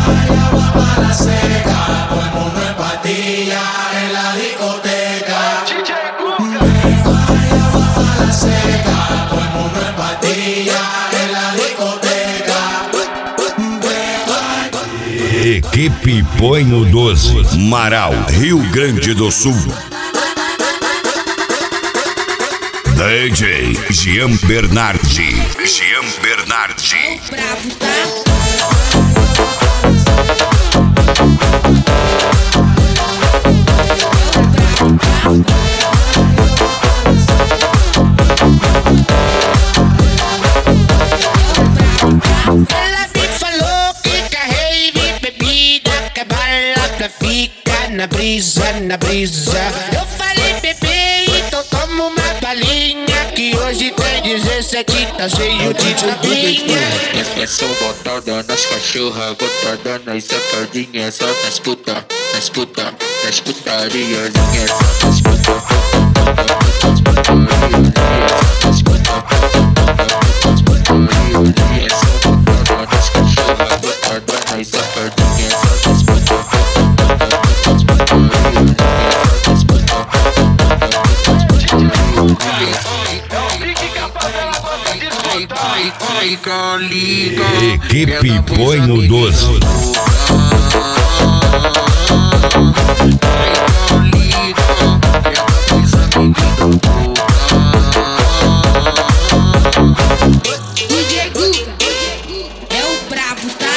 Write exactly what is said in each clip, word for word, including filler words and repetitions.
Para seca, todo el mundo en patilla en la discoteca. Para seca, todo el mundo en patilla en la discoteca. Equipe Põe no doze, Marau, Rio Grande do Sul. D J Jean Bernardi, Jean Bernardi. Bravo, tá? Ela me falou que carrei bebida, que a bala fica na brisa, na brisa. Eu falei, bebê, então toma uma balinha, que hoje tem dezessete, tá cheio de tapinha. É só botada nas cachorras, botada nas safadinhas, só nas puta, nas puta, nas putarias, só nas puta. Equipe Põe no doze. D J Guga é o brabo, tá?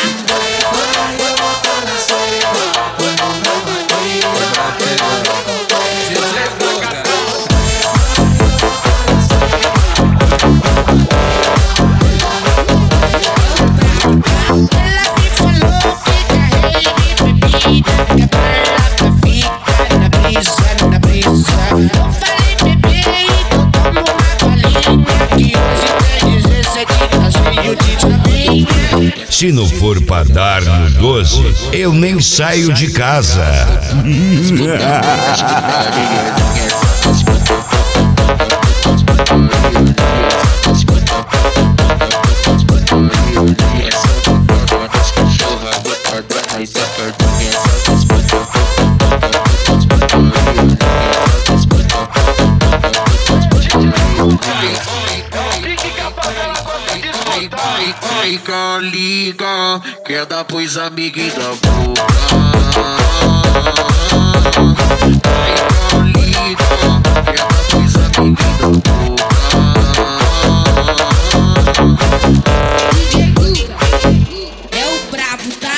Ela me falou que carrei bebida, que a bala fica na brisa, na brisa. Eu falei, bebê, então toma uma balinha, que hoje tem dezessete, tá cheio de tapinha. Se não for pra dar no doze, eu nem saio de casa. Liga, liga, quer dar pros amiguinhos da boca. Liga, liga, quer dar pros amiguinhos da boca. D J Guga é o brabo, tá?